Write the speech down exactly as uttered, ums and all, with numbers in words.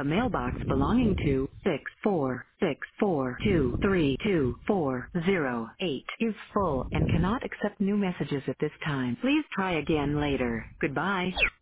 The mailbox belonging to six four six four two three two four zero eight is full and cannot accept new messages at this time. Please try again later. Goodbye.